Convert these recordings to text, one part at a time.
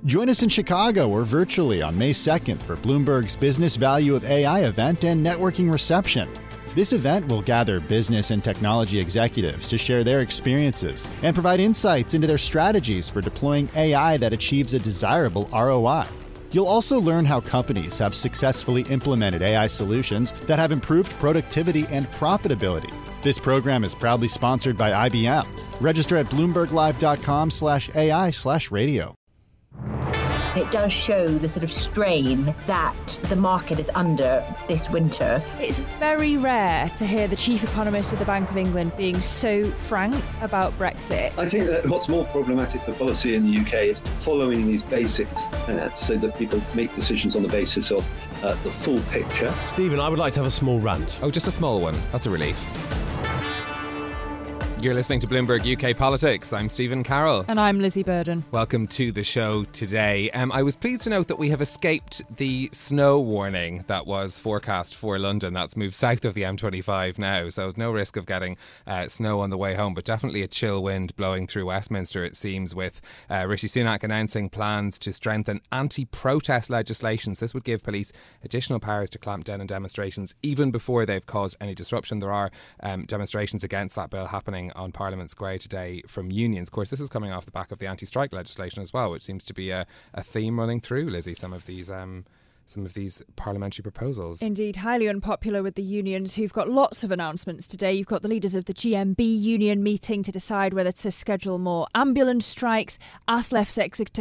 Join us in Chicago or virtually on May 2nd for Bloomberg's Business Value of AI event and networking reception. This event will gather business and technology executives to share their experiences and provide insights into their strategies for deploying AI that achieves a desirable ROI. You'll also learn how companies have successfully implemented AI solutions that have improved productivity and profitability. This program is proudly sponsored by IBM. Register at bloomberglive.com/AI/radio. It does show the sort of strain that the market is under this winter. It's very rare to hear the chief economist of the Bank of England being so frank about Brexit. I think that what's more problematic for policy in the UK is following these basics so that people make decisions on the basis of the full picture. Stephen, I would like to have a small rant. Oh, just a small one. That's a relief. You're listening to Bloomberg UK Politics. I'm Stephen Carroll. And I'm Lizzie Burden. Welcome to the show today. I was pleased to note that we have escaped the snow warning that was forecast for London. That's moved south of the M25 now, so no risk of getting snow on the way home, but definitely a chill wind blowing through Westminster, it seems, with Rishi Sunak announcing plans to strengthen anti-protest legislation. So this would give police additional powers to clamp down on demonstrations even before they've caused any disruption. There are demonstrations against that bill happening on Parliament Square today from unions. Of course, this is coming off the back of the anti-strike legislation as well, which seems to be a theme running through, Lizzie, some of these parliamentary proposals. Indeed, highly unpopular with the unions, who've got lots of announcements today. You've got the leaders of the GMB union meeting to decide whether to schedule more ambulance strikes. ASLEF's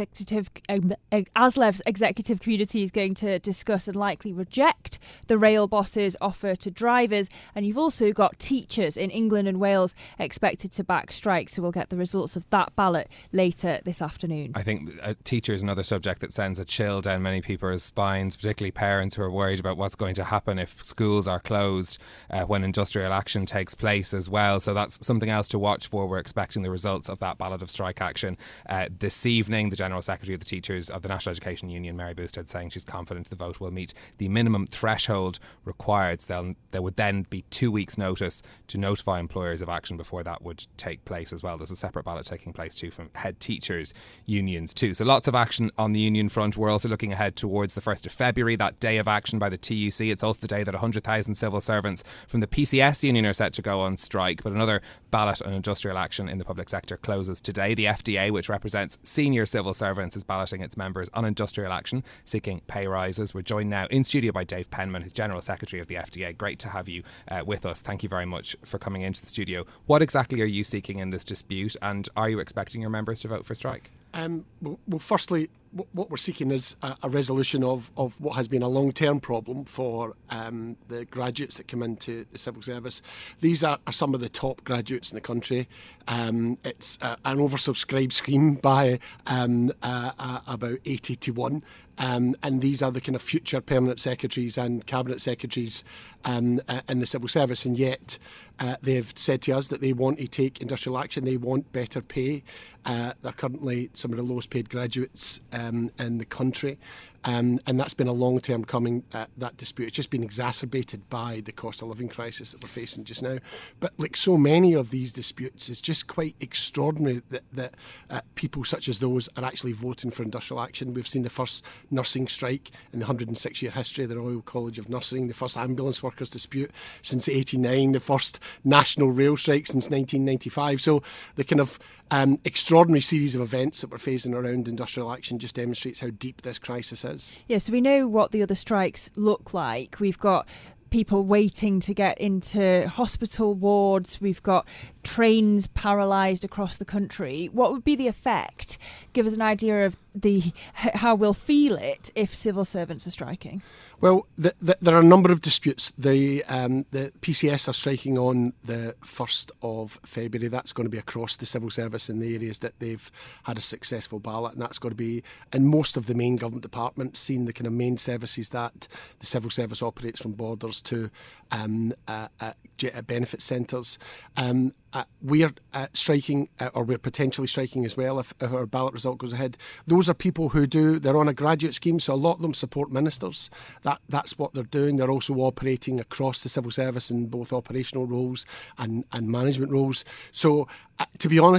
executive community is going to discuss and likely reject the rail bosses' offer to drivers. And you've also got teachers in England and Wales expected to back strikes. So we'll get the results of that ballot later this afternoon. I think teachers, another subject that sends a chill down many people's spines, particularly parents who are worried about what's going to happen if schools are closed when industrial action takes place as well. So that's something else to watch for. We're expecting the results of that ballot of strike action this evening. The General Secretary of the Teachers of the National Education Union, Mary Boosted, saying she's confident the vote will meet the minimum threshold required. So there would then be 2 weeks' notice to notify employers of action before that would take place as well. There's a separate ballot taking place too from head teachers unions too. So lots of action on the union front. We're also looking ahead towards the 1st of February, that day of action by the TUC. It's also the day that 100,000 civil servants from the PCS union are set to go on strike. But another ballot on industrial action in the public sector closes today. The FDA, which represents senior civil servants, is balloting its members on industrial action, seeking pay rises. We're joined now in studio by Dave Penman, who's General Secretary of the FDA. Great to have you with us. Thank you very much for coming into the studio. What exactly are you seeking in this dispute, and are you expecting your members to vote for strike? Well, firstly, what we're seeking is a resolution of what has been a long-term problem for the graduates that come into the civil service. These are some of the top graduates in the country. It's an oversubscribed scheme by about 80 to 1. And these are the kind of future permanent secretaries and cabinet secretaries in the civil service. And yet they've said to us that they want to take industrial action. They want better pay. They're currently some of the lowest paid graduates in the country. And that's been a long time coming, that dispute. It's just been exacerbated by the cost of living crisis that we're facing just now. But like so many of these disputes, it's just quite extraordinary that people such as those are actually voting for industrial action. We've seen the first nursing strike in the 106-year history of the Royal College of Nursing, the first ambulance workers dispute since 1989, the first national rail strike since 1995. So the kind of extraordinary series of events that we're facing around industrial action just demonstrates how deep this crisis is. Yeah, so we know what the other strikes look like. We've got people waiting to get into hospital wards. We've got trains paralysed across the country. What would be the effect? Give us an idea of how we'll feel it if civil servants are striking. Well, there are a number of disputes. The PCS are striking on the 1st of February. That's going to be across the civil service in the areas that they've had a successful ballot, and that's going to be in most of the main government departments, seeing the kind of main services that the civil service operates, from borders to benefit centres. We're striking, or we're potentially striking as well if our ballot result goes ahead. Those are people they're on a graduate scheme, so a lot of them support ministers. That's what they're doing. They're also operating across the civil service in both operational roles and management roles. So, to be honest,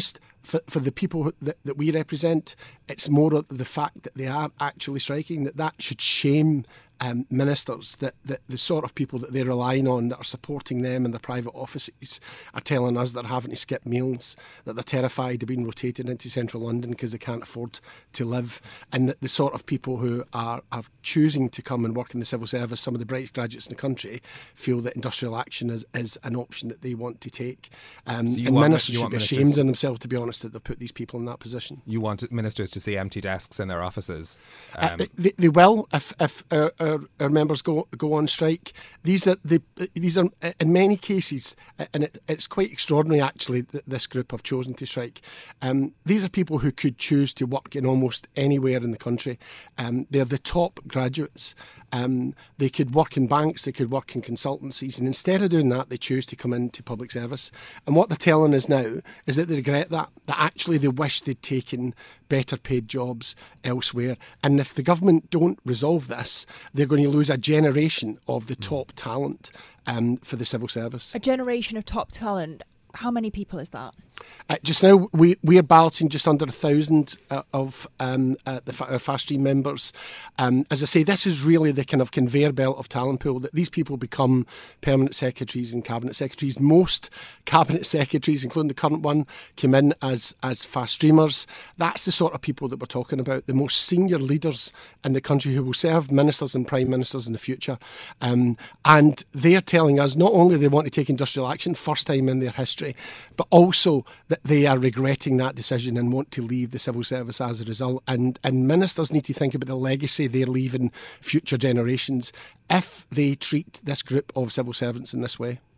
for the people that we represent, it's more of the fact that they are actually striking, that should shame ministers, that the sort of people that they're relying on, that are supporting them in their private offices, are telling us they're having to skip meals, that they're terrified of being rotated into central London because they can't afford to live, and that the sort of people who are choosing to come and work in the civil service, some of the brightest graduates in the country, feel that industrial action is an option that they want to take. And ministers should be ashamed in themselves, to be honest, that they've put these people in that position. You want ministers to see empty desks in their offices? They will if our members go on strike. These are in many cases, and it's quite extraordinary actually that this group have chosen to strike. These are people who could choose to work in almost anywhere in the country. They're the top graduates. They could work in banks, they could work in consultancies, and instead of doing that, they choose to come into public service. And what they're telling us now is that they regret that actually they wish they'd taken better paid jobs elsewhere. And if the government don't resolve this, they're going to lose a generation of the top talent for the civil service. A generation of top talent. How many people is that? Just now, we are balloting just under 1,000 of our Fast Stream members. As I say, this is really the kind of conveyor belt of talent pool, that these people become permanent secretaries and cabinet secretaries. Most cabinet secretaries, including the current one, came in as Fast Streamers. That's the sort of people that we're talking about, the most senior leaders in the country who will serve ministers and prime ministers in the future. And they're telling us not only they want to take industrial action, first time in their history, but also that they are regretting that decision and want to leave the civil service as a result. And ministers need to think about the legacy they're leaving future generations if they treat this group of civil servants in this way.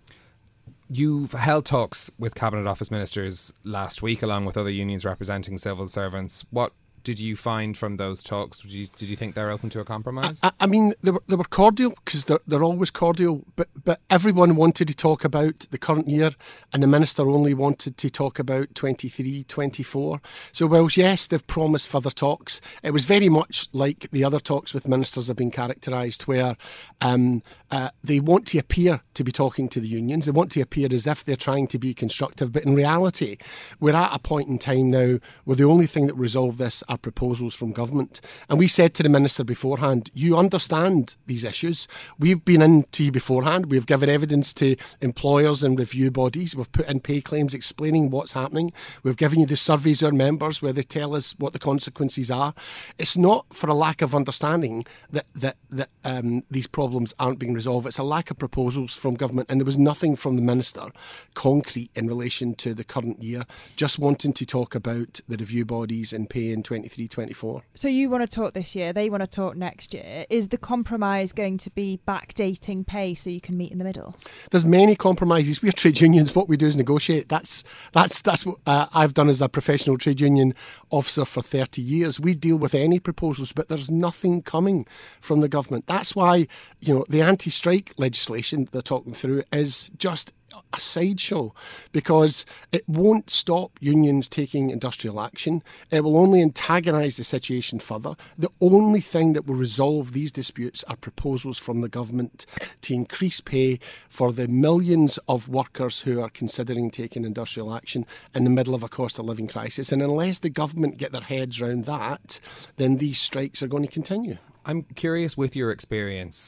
You've held talks with Cabinet Office ministers last week, along with other unions representing civil servants. What did you find from those talks? Did you think they're open to a compromise? I mean, they were cordial, because they're always cordial, but everyone wanted to talk about the current year, and the minister only wanted to talk about 23, 24. So whilst, yes, they've promised further talks, it was very much like the other talks with ministers have been characterised, where they want to appear to be talking to the unions. They want to appear as if they're trying to be constructive, but in reality, we're at a point in time now where the only thing that will resolve this are proposals from government. And we said to the minister beforehand, you understand these issues. We've been in to you beforehand. We've given evidence to employers and review bodies. We've put in pay claims explaining what's happening. We've given you the surveys of our members where they tell us what the consequences are. It's not for a lack of understanding that these problems aren't being resolved. It's a lack of proposals from government, and there was nothing from the minister concrete in relation to the current year, just wanting to talk about the review bodies and pay in 23-24. So you want to talk this year, they want to talk next year. Is the compromise going to be backdating pay so you can meet in the middle? There's many compromises. We're trade unions. What we do is negotiate. That's what I've done as a professional trade union officer for 30 years. We deal with any proposals, but there's nothing coming from the government. That's why, the anti-strike legislation they're talking through is just a sideshow, because it won't stop unions taking industrial action. It will only antagonise the situation further. The only thing that will resolve these disputes are proposals from the government to increase pay for the millions of workers who are considering taking industrial action in the middle of a cost of living crisis. And unless the government get their heads around that, then these strikes are going to continue. I'm curious, with your experience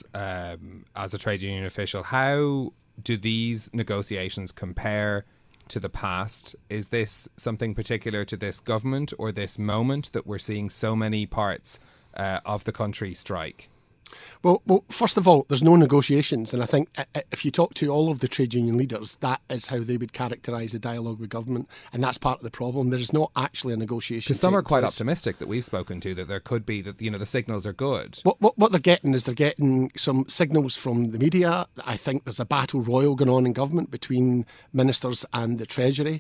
as a trade union official, how do these negotiations compare to the past? Is this something particular to this government or this moment that we're seeing so many parts of the country strike? Well, first of all, there's no negotiations, and I think if you talk to all of the trade union leaders, that is how they would characterise the dialogue with government, and that's part of the problem. There is not actually a negotiation. Because some are quite optimistic that we've spoken to, that there could be, that the signals are good. What they're getting is they're getting some signals from the media. I think there's a battle royal going on in government between ministers and the Treasury.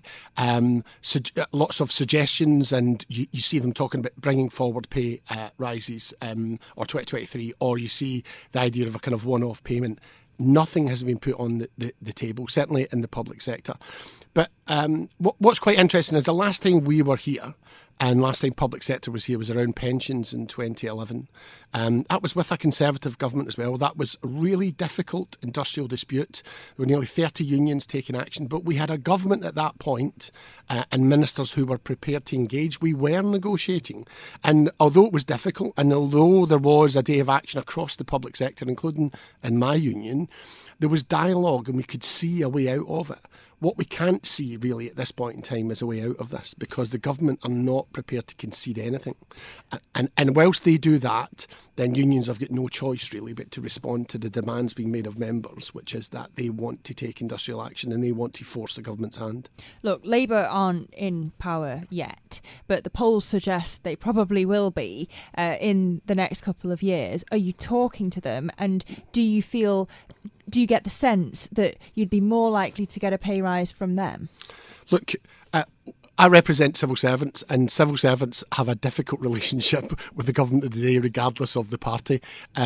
Lots of suggestions, and you see them talking about bringing forward pay rises or 2023, or you see the idea of a kind of one-off payment. Nothing has been put on the table, certainly in the public sector. But what's quite interesting is the last time we were here, And last time public sector was here was around pensions in 2011. That was with a Conservative government as well. That was a really difficult industrial dispute. There were nearly 30 unions taking action, but we had a government at that point and ministers who were prepared to engage. We were negotiating. And although it was difficult, and although there was a day of action across the public sector, including in my union, there was dialogue and we could see a way out of it. What we can't see really at this point in time is a way out of this, because the government are not prepared to concede anything. And whilst they do that, then unions have got no choice really but to respond to the demands being made of members, which is that they want to take industrial action and they want to force the government's hand. Look, Labour aren't in power yet, but the polls suggest they probably will be in the next couple of years. Are you talking to them, and do you get the sense that you'd be more likely to get a pay rise from them? Look, I represent civil servants, and civil servants have a difficult relationship with the government of the day, regardless of the party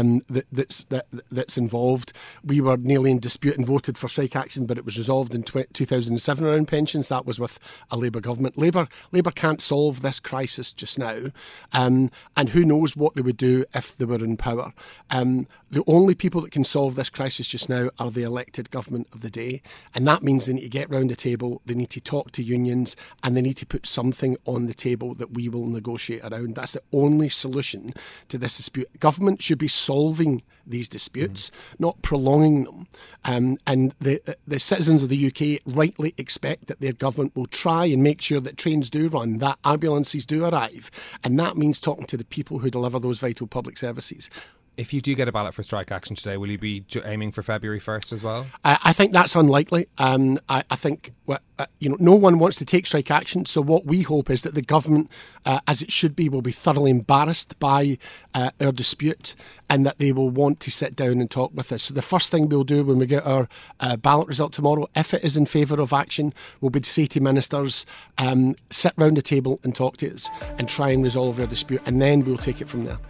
that's involved. We were nearly in dispute and voted for strike action, but it was resolved in 2007 around pensions. That was with a Labour government. Labour can't solve this crisis just now, and who knows what they would do if they were in power. The only people that can solve this crisis just now are the elected government of the day, and that means they need to get round the table, they need to talk to unions, and they need to put something on the table that we will negotiate around. That's the only solution to this dispute. Government should be solving these disputes, not prolonging them. And the citizens of the UK rightly expect that their government will try and make sure that trains do run, that ambulances do arrive. And that means talking to the people who deliver those vital public services. If you do get a ballot for strike action today, will you be aiming for February 1st as well? I think that's unlikely. I think no one wants to take strike action. So what we hope is that the government, as it should be, will be thoroughly embarrassed by our dispute, and that they will want to sit down and talk with us. So the first thing we'll do when we get our ballot result tomorrow, if it is in favour of action, will be to say to ministers, sit round the table and talk to us and try and resolve our dispute, and then we'll take it from there.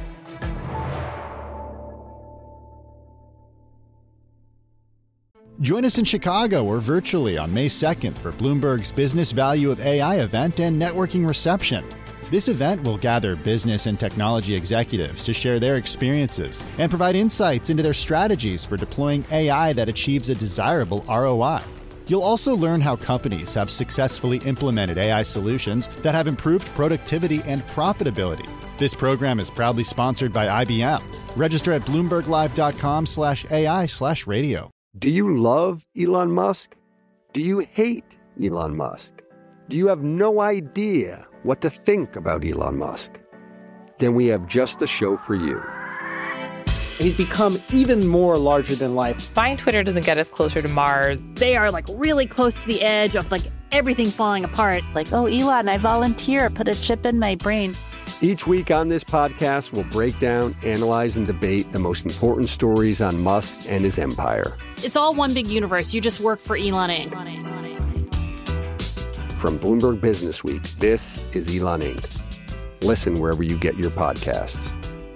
Join us in Chicago or virtually on May 2nd for Bloomberg's Business Value of AI event and networking reception. This event will gather business and technology executives to share their experiences and provide insights into their strategies for deploying AI that achieves a desirable ROI. You'll also learn how companies have successfully implemented AI solutions that have improved productivity and profitability. This program is proudly sponsored by IBM. Register at bloomberglive.com/AI/radio. Do you love Elon Musk? Do you hate Elon Musk? Do you have no idea what to think about Elon Musk? Then we have just the show for you. He's become even more larger than life. Buying Twitter doesn't get us closer to Mars. They are really close to the edge of everything falling apart. Oh, Elon, I volunteer. Put a chip in my brain. Each week on this podcast, we'll break down, analyze, and debate the most important stories on Musk and his empire. It's all one big universe. You just work for Elon Inc. From Bloomberg Business Week, this is Elon Inc. Listen wherever you get your podcasts.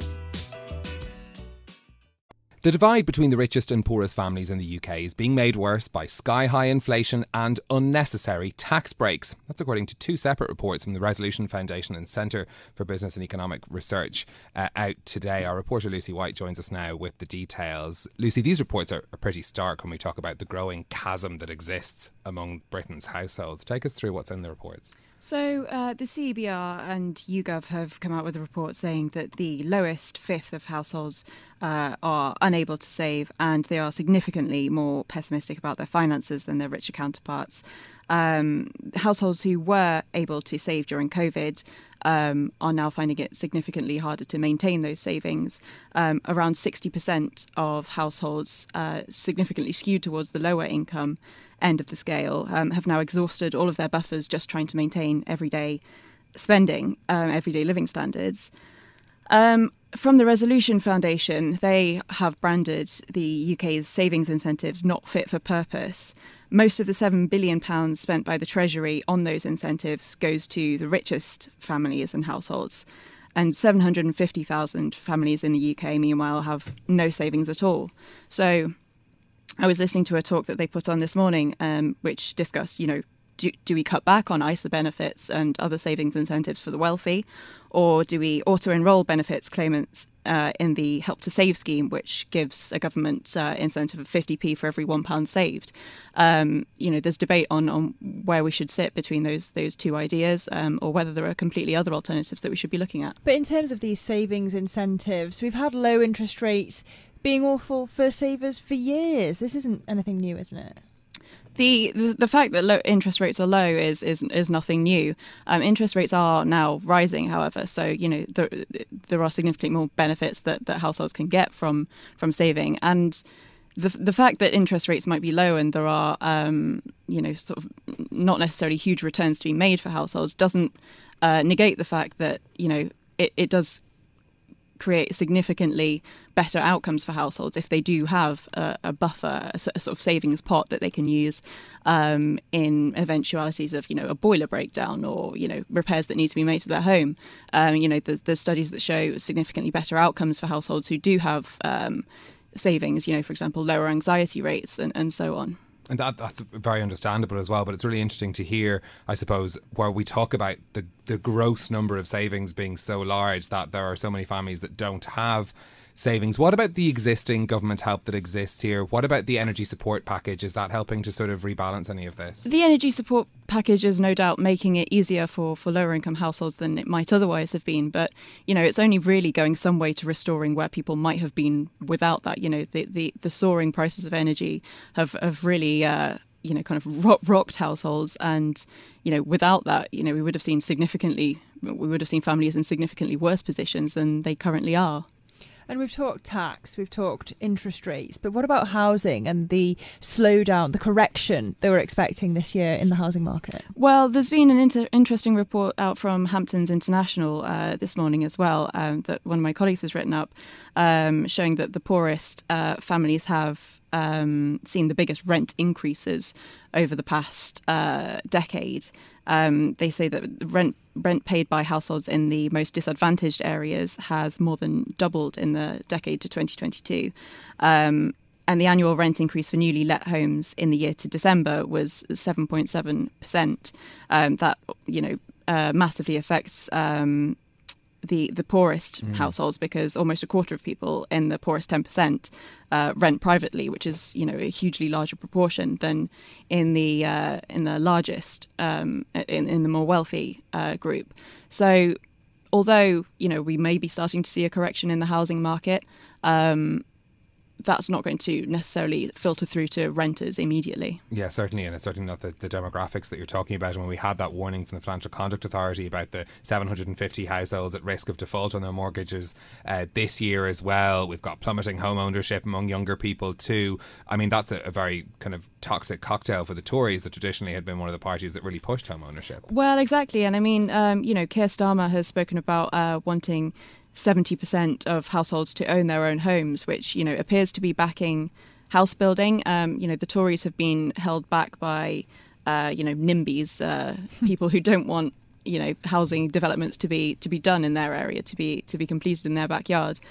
The divide between the richest and poorest families in the UK is being made worse by sky-high inflation and unnecessary tax breaks. That's according to two separate reports from the Resolution Foundation and Centre for Business and Economic Research out today. Our reporter Lucy White joins us now with the details. Lucy, these reports are pretty stark when we talk about the growing chasm that exists among Britain's households. Take us through what's in the reports. So the CBR and YouGov have come out with a report saying that the lowest fifth of households are unable to save, and they are significantly more pessimistic about their finances than their richer counterparts. Households who were able to save during COVID are now finding it significantly harder to maintain those savings. Around 60% of households, significantly skewed towards the lower income end of the scale, have now exhausted all of their buffers just trying to maintain everyday spending, everyday living standards. From the Resolution Foundation, they have branded the UK's savings incentives not fit for purpose. Most of the £7 billion spent by the Treasury on those incentives goes to the richest families and households. And 750,000 families in the UK, meanwhile, have no savings at all. So I was listening to a talk that they put on this morning, which discussed, do we cut back on ISA benefits and other savings incentives for the wealthy, or do we auto-enroll benefits claimants in the Help to Save scheme, which gives a government incentive of 50p for every £1 saved? There's debate on where we should sit between those two ideas, or whether there are completely other alternatives that we should be looking at. But in terms of these savings incentives, we've had low interest rates being awful for savers for years. This isn't anything new, isn't it? The fact that low interest rates are low is nothing new. Interest rates are now rising, however, so there are significantly more benefits that households can get from saving, and the fact that interest rates might be low and there are sort of not necessarily huge returns to be made for households doesn't negate the fact that it does create significantly better outcomes for households if they do have a buffer, a sort of savings pot that they can use in eventualities of a boiler breakdown or repairs that need to be made to their home. There's studies that show significantly better outcomes for households who do have savings. For example, lower anxiety rates and so on. And that's very understandable as well. But it's really interesting to hear, I suppose, where we talk about the gross number of savings being so large that there are so many families that don't have savings. What about the existing government help that exists here? What about the energy support package? Is that helping to sort of rebalance any of this? The energy support package is no doubt making it easier for lower income households than it might otherwise have been. But, it's only really going some way to restoring where people might have been without that. The soaring prices of energy have really kind of rocked households, and without that, we would have seen families in significantly worse positions than they currently are. And we've talked tax, we've talked interest rates, but what about housing and the slowdown, the correction that we're expecting this year in the housing market? Well, there's been an interesting report out from Hamptons International this morning as well, that one of my colleagues has written up, showing that the poorest families have seen the biggest rent increases over the past decade. They say that rent paid by households in the most disadvantaged areas has more than doubled in the decade to 2022. And the annual rent increase for newly let homes in the year to December was 7.7%. That massively affects the poorest households, because almost a quarter of people in the poorest 10% rent privately, which is a hugely larger proportion than in the largest in the more wealthy group. So although we may be starting to see a correction in the housing market, that's not going to necessarily filter through to renters immediately. Yeah, certainly, and it's certainly not the demographics that you're talking about. And when we had that warning from the Financial Conduct Authority about the 750 households at risk of default on their mortgages this year as well, we've got plummeting home ownership among younger people too. I mean, that's a very kind of toxic cocktail for the Tories, that traditionally had been one of the parties that really pushed home ownership. Well, exactly. And I mean, Keir Starmer has spoken about wanting 70% of households to own their own homes, which, appears to be backing house building. The Tories have been held back by, NIMBYs, people who don't want, housing developments to be done in their area, to be completed in their backyard.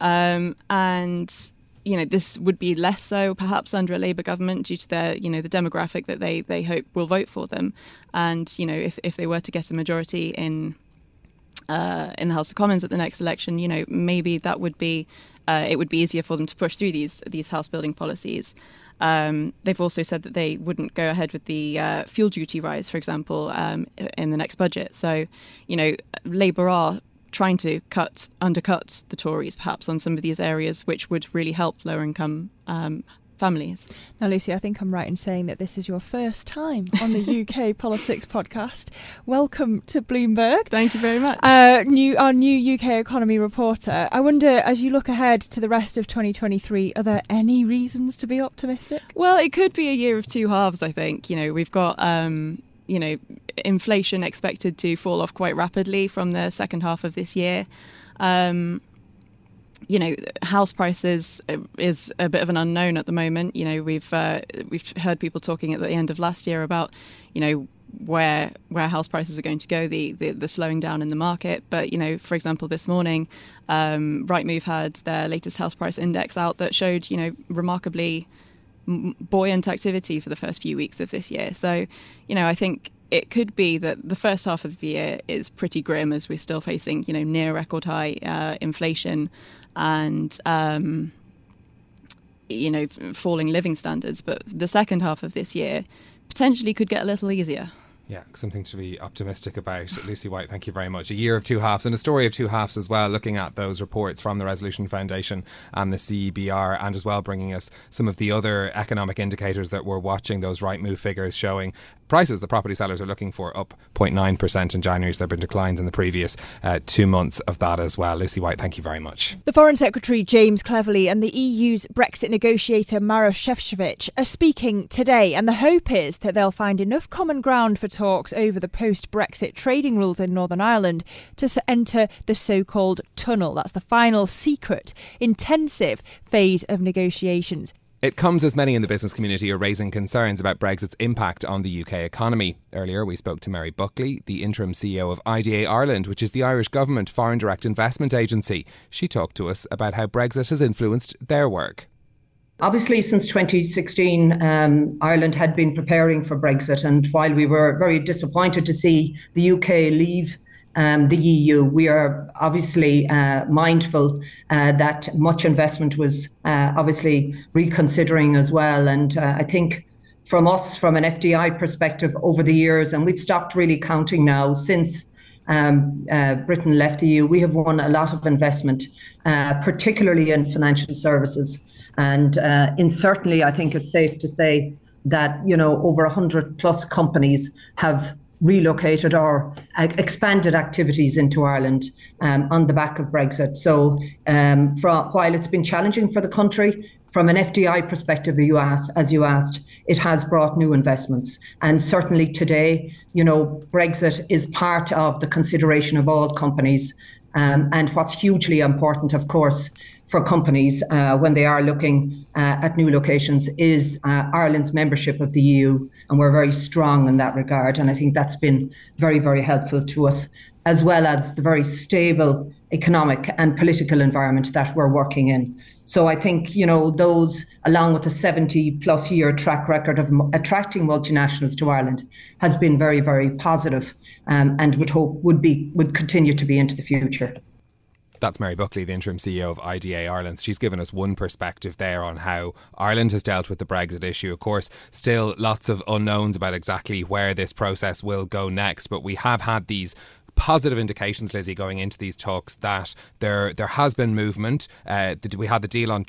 This would be less so perhaps under a Labour government due to their, the demographic that they hope will vote for them. And, if they were to get a majority in the House of Commons at the next election, maybe that would be it would be easier for them to push through these house building policies. They've also said that they wouldn't go ahead with the fuel duty rise, for example, in the next budget. So, Labour are trying to undercut the Tories perhaps on some of these areas, which would really help lower income families. Now, Lucy, I think I'm right in saying that this is your first time on the UK Politics Podcast. Welcome to Bloomberg. Thank you very much. Our new UK economy reporter. I wonder, as you look ahead to the rest of 2023, are there any reasons to be optimistic? Well, it could be a year of two halves, I think. We've got inflation expected to fall off quite rapidly from the second half of this year. House prices is a bit of an unknown at the moment. We've heard people talking at the end of last year about, where house prices are going to go, the slowing down in the market. But, for example, this morning, Rightmove had their latest house price index out that showed, remarkably buoyant activity for the first few weeks of this year. So, I think it could be that the first half of the year is pretty grim as we're still facing, near record high inflation and, falling living standards. But the second half of this year potentially could get a little easier. Yeah, something to be optimistic about. Lucy White, thank you very much. A year of two halves and a story of two halves as well, looking at those reports from the Resolution Foundation and the CBR, and as well bringing us some of the other economic indicators that we're watching, those Rightmove figures showing prices that property sellers are looking for up 0.9% in January. So there have been declines in the previous 2 months of that as well. Lucy White, thank you very much. The Foreign Secretary James Cleverly and the EU's Brexit negotiator Maroš Šefčovič are speaking today, and the hope is that they'll find enough common ground for talks over the post-Brexit trading rules in Northern Ireland to enter the so-called tunnel. That's the final secret, intensive phase of negotiations. It comes as many in the business community are raising concerns about Brexit's impact on the UK economy. Earlier, we spoke to Mary Buckley, the interim CEO of IDA Ireland, which is the Irish Government Foreign Direct Investment Agency. She talked to us about how Brexit has influenced their work. Obviously, since 2016, Ireland had been preparing for Brexit. And while we were very disappointed to see the UK leave the EU, we are obviously mindful that much investment was obviously reconsidering as well. And I think from us, from an FDI perspective over the years, and we've stopped really counting now since Britain left the EU, we have won a lot of investment, particularly in financial services. And certainly, I think it's safe to say that, over 100 plus companies have relocated or expanded activities into Ireland on the back of Brexit. So while it's been challenging for the country, from an FDI perspective, as you asked, it has brought new investments. And certainly today, Brexit is part of the consideration of all companies. And what's hugely important, of course, for companies when they are looking at new locations is Ireland's membership of the EU. And we're very strong in that regard. And I think that's been very, very helpful to us, as well as the very stable economic and political environment that we're working in. So I think, those, along with a 70 plus year track record of attracting multinationals to Ireland, has been very, very positive, and would continue to be into the future. That's Mary Buckley, the interim CEO of IDA Ireland. She's given us one perspective there on how Ireland has dealt with the Brexit issue. Of course, still lots of unknowns about exactly where this process will go next, but we have had these positive indications, Lizzie, going into these talks that there has been movement. We had the deal on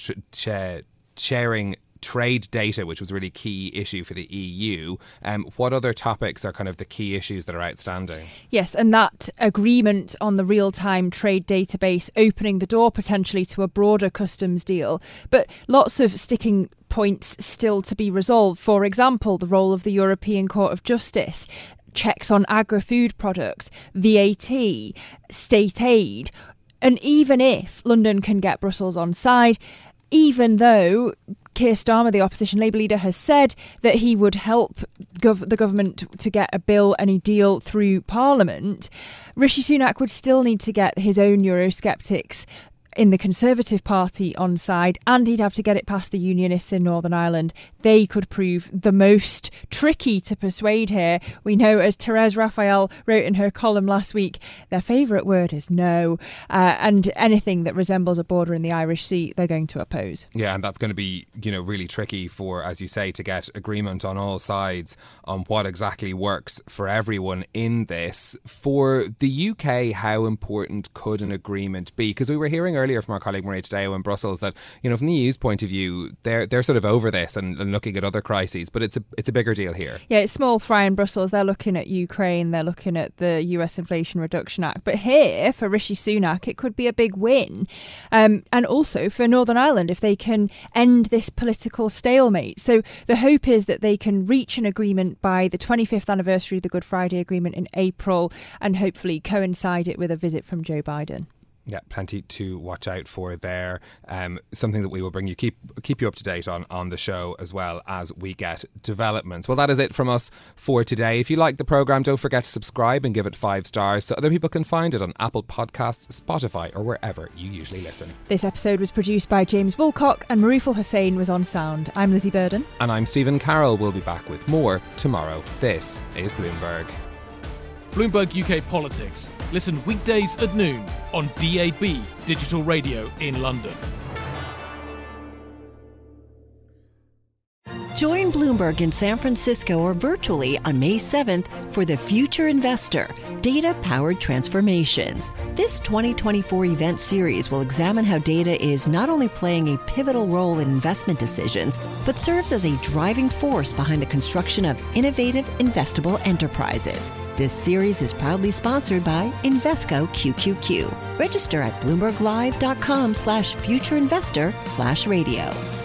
sharing trade data, which was a really key issue for the EU. What other topics are kind of the key issues that are outstanding? Yes, and that agreement on the real-time trade database opening the door potentially to a broader customs deal. But lots of sticking points still to be resolved. For example, the role of the European Court of Justice, checks on agri-food products, VAT, state aid. And even if London can get Brussels on side, even though Keir Starmer, the opposition Labour leader, has said that he would help the government to get a bill, any deal through Parliament, Rishi Sunak would still need to get his own Eurosceptics in the Conservative Party on side, and he'd have to get it past the Unionists in Northern Ireland. They could prove the most tricky to persuade here. We know, as Therese Raphael wrote in her column last week, their favourite word is no, and anything that resembles a border in the Irish Sea, they're going to oppose. Yeah, and that's going to be, really tricky for, as you say, to get agreement on all sides on what exactly works for everyone in this. For the UK, how important could an agreement be? Because we were hearing earlier from our colleague Maria Tadeo in Brussels that, from the EU's point of view, they're sort of over this and looking at other crises, but it's a bigger deal here. Yeah, it's small fry in Brussels. They're looking at Ukraine, they're looking at the US Inflation Reduction Act. But here, for Rishi Sunak, it could be a big win. And also for Northern Ireland, if they can end this political stalemate. So the hope is that they can reach an agreement by the 25th anniversary of the Good Friday Agreement in April, and hopefully coincide it with a visit from Joe Biden. Yeah, plenty to watch out for there. Something that we will bring you, keep you up to date on the show as well as we get developments. Well, that is it from us for today. If you like the programme, don't forget to subscribe and give it 5 stars so other people can find it on Apple Podcasts, Spotify or wherever you usually listen. This episode was produced by James Woolcock and Marufal Hussain was on sound. I'm Lizzie Burden. And I'm Stephen Carroll. We'll be back with more tomorrow. This is Bloomberg. Bloomberg UK Politics. Listen weekdays at noon on DAB Digital Radio in London. Join Bloomberg in San Francisco or virtually on May 7th for The Future Investor, Data-Powered Transformations. This 2024 event series will examine how data is not only playing a pivotal role in investment decisions, but serves as a driving force behind the construction of innovative, investable enterprises. This series is proudly sponsored by Invesco QQQ. Register at BloombergLive.com/futureinvestor/radio.